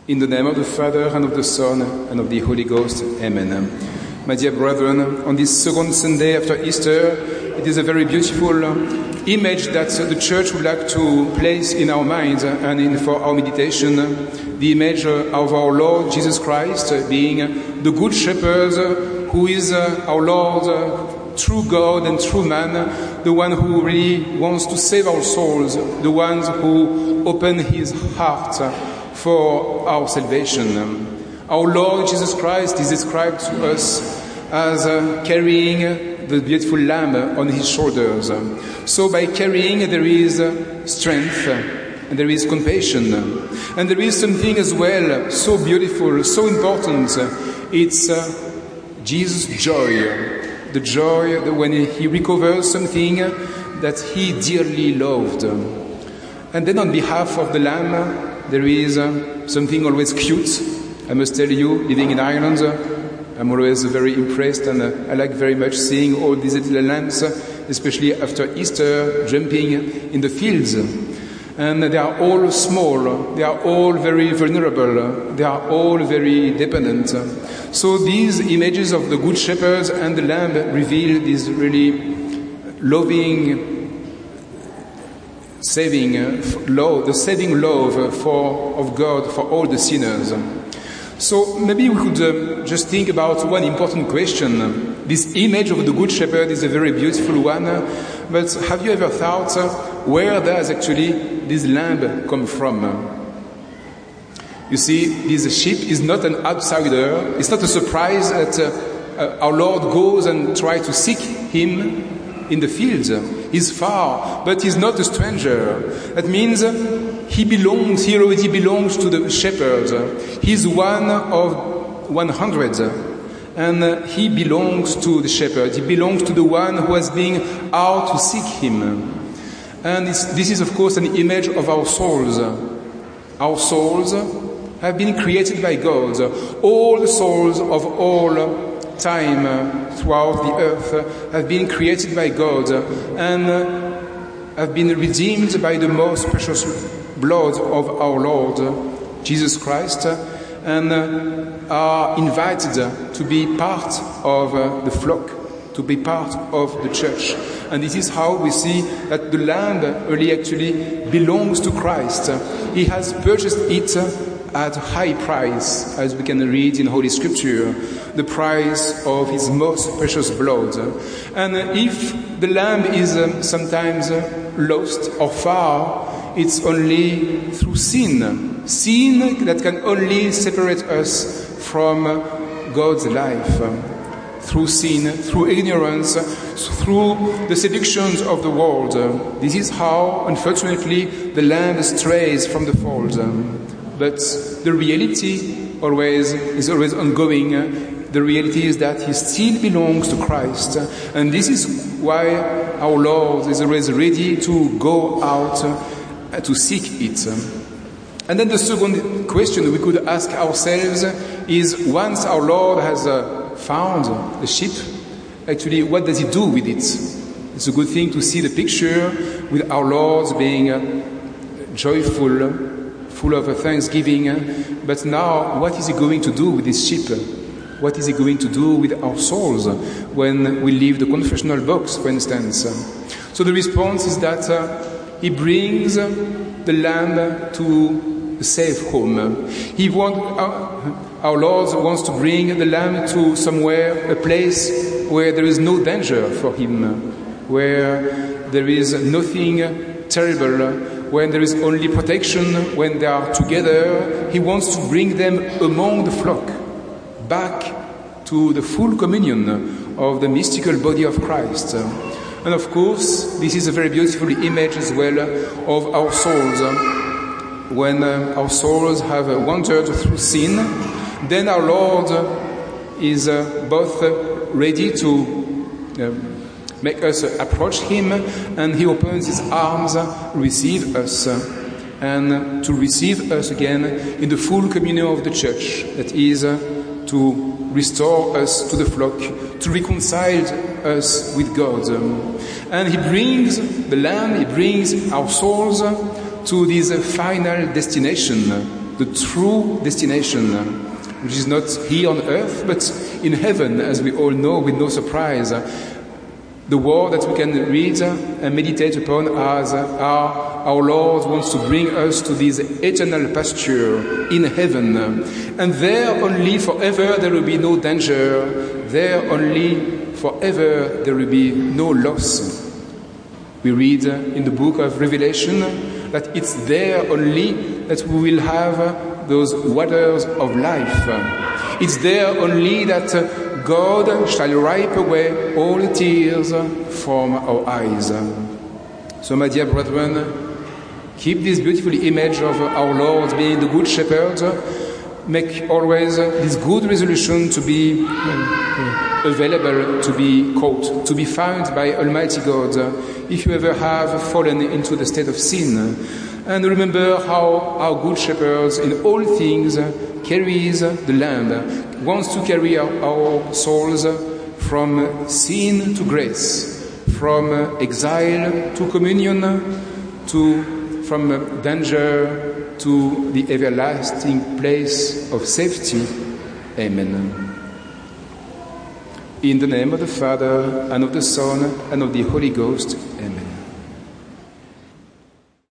In the name of the Father, and of the Son, and of the Holy Ghost. Amen. My dear brethren, on this second Sunday after Easter, it is a very beautiful image that the Church would like to place in our minds and for our meditation. The image of our Lord Jesus Christ being the Good Shepherd, who is our Lord, true God and true man, the one who really wants to save our souls, the one who opened his heart for our salvation. Our Lord Jesus Christ is described to us as carrying the beautiful lamb on his shoulders. So by carrying there is strength and there is compassion. And there is something as well so beautiful, so important. It's Jesus' joy. The joy that when he recovers something that he dearly loved. And then on behalf of the lamb, there is something always cute. I must tell you, living in Ireland, I'm always very impressed, and I like very much seeing all these little lambs, especially after Easter, jumping in the fields. And they are all small, they are all very vulnerable, they are all very dependent. So these images of the Good Shepherd and the Lamb reveal this really loving, the saving love of God for all the sinners. So maybe we could just think about one important question. This image of the Good Shepherd is a very beautiful one, but have you ever thought, where does actually this lamb come from? You see, this sheep is not an outsider. It's not a surprise that our Lord goes and tries to seek him in the fields. He's far, but he's not a stranger. That means he already belongs to the shepherd. He's one of 100. And he belongs to the shepherd. He belongs to the one who has been out to seek him. And this is, of course, an image of our souls. Our souls have been created by God. All the souls of all time throughout the earth have been created by God and have been redeemed by the most precious blood of our Lord Jesus Christ, and are invited to be part of the flock, to be part of the church. And this is how we see that the land really actually belongs to Christ. He has purchased it at high price, as we can read in Holy Scripture, the price of his most precious blood. And if the lamb is sometimes lost or far, it's only through sin. Sin that can only separate us from God's life. Through sin, through ignorance, through the seductions of the world. This is how, unfortunately, the lamb strays from the fold. But the reality is always ongoing. The reality is that he still belongs to Christ. And this is why our Lord is always ready to go out to seek it. And then the second question we could ask ourselves is, once our Lord has found the sheep, actually what does he do with it? It's a good thing to see the picture with our Lord being joyful, full of thanksgiving. But now, what is he going to do with this sheep? What is he going to do with our souls when we leave the confessional box, for instance? So the response is that he brings the lamb to a safe home. Our Lord wants to bring the lamb to somewhere, a place where there is no danger for him, where there is nothing terrible, when there is only protection, when they are together. He wants to bring them among the flock, back to the full communion of the mystical body of Christ. And of course, this is a very beautiful image as well of our souls. When our souls have wandered through sin, then our Lord is both ready to make us approach him, and he opens his arms, receive us, and to receive us again in the full communion of the church. That is to restore us to the flock, to reconcile us with God. And he brings the Lamb, he brings our souls to this final destination, the true destination, which is not here on earth, but in heaven, as we all know, with no surprise. The word that we can read and meditate upon as our Lord wants to bring us to this eternal pasture in heaven. And there only forever there will be no danger. There only forever there will be no loss. We read in the book of Revelation that it's there only that we will have those waters of life. It's there only that God shall wipe away all tears from our eyes. So, my dear brethren, keep this beautiful image of our Lord being the Good Shepherd. Make always this good resolution to be available, to be caught, to be found by Almighty God if you ever have fallen into the state of sin. And remember how our Good Shepherd in all things carries the lamb, wants to carry our souls from sin to grace, from exile to communion, from danger to the everlasting place of safety. Amen. In the name of the Father, and of the Son, and of the Holy Ghost. Amen.